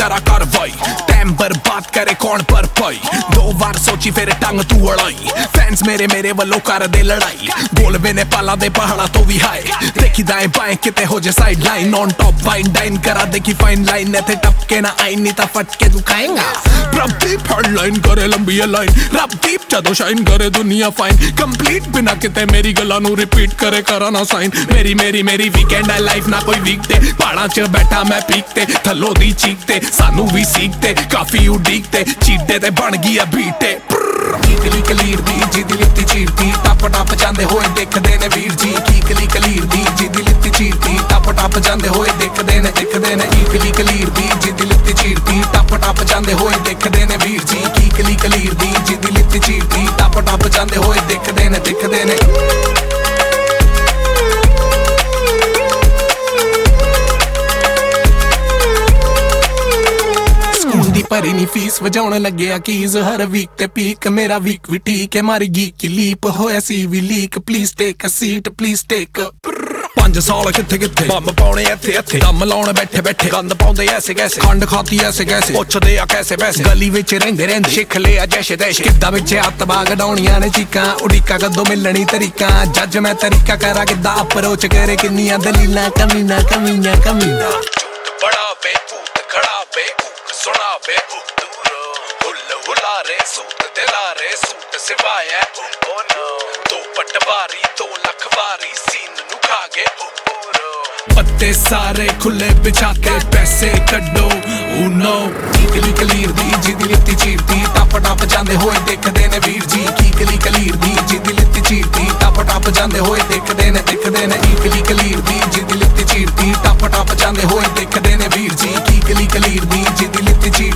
करा कार्रवाई टाइम बर्बाद करे कौन पर पाई 2 बार सोची फिर टंग तू अड़ाई फैंस मेरे वल्लों कर दे लड़ाई बोल वे नेपाला दे पहाड़ा तो भी हाय देखी दाएं बाएं किते हो जे side line on top wine dine करा देखी फाइन लाइन इथे टपके ना आई नहीं ता फटके तू खाएगा प्रदीप हेडलाइन करे लंबी लाइन रबदीप जदों शाइन करे दुनिया फाइन कंप्लीट बिना किते मेरी गल्लां नू रिपीट करे करा ना साइन मेरी वीकेंड है लाइफ ना कोई वीकडे पहाड़ां च बैठा मैं पीक ते थल्लों दी चीक ते सानू भी सीखते काफी उडीकते चीटे ते बन गई बीटे कीकली कलीर दी जिदी लित्ती चीरती टप जांदे होए देखदे ने वीर जी कीकली कलीर दी जिदी लित्ती चीरती टप जांदे होए देखदे ने कीकली कलीर दी जिदी लित्ती चीरती टप जांदे होए देखदे ने वीर जी कीकली कलीर दी जिदी लित्ती चीरती टप जांदे होए देखदे ने भरी नी फीस वजाउण लगे कीज हर वीक ते पीक मेरा वीक भी ठीक है मारी गीक की लीप होया सी भी leak please take a seat please take 5 साल किथे बम पाउणे इथे दम लाउण बैठे गंद पाउंदे ऐसे कैसे खंड खाती ऐसे कैसे पुछदे आ कैसे पैसे गली विच रहिंदे शिख लिया जैसे तैसे किद्दां विच हत्थ बाग डाउणियां ने चीकां उड़ीका कदों मिलणी तरीका जज मैं तरीका करा किद्दां अप्रोच करे किन्नियां दलीलां कमीना बड़ा बेकूफ खड़ा बेकूफ सुना बे दूरो हुला रे सूट दिला रे सूट सिवाया ओ नो 2 पटवारी 2 लख वारी सीन नु खा गए पत्ते सारे खुले बिछा के पैसे कड्डो ओ नो कीकली कलीर दी जिदी लित्ती चीरती टप जांदे होए देखदे ने वीर जी कीकली कलीर दी जिदी लित्ती चीरती टप जांदे होए देखदे ने कीकली कलीर दी जिदी लित्ती चीरती टप जांदे होए देखदे ने वीर जी कीकली कलीर दी जिदी लित्ती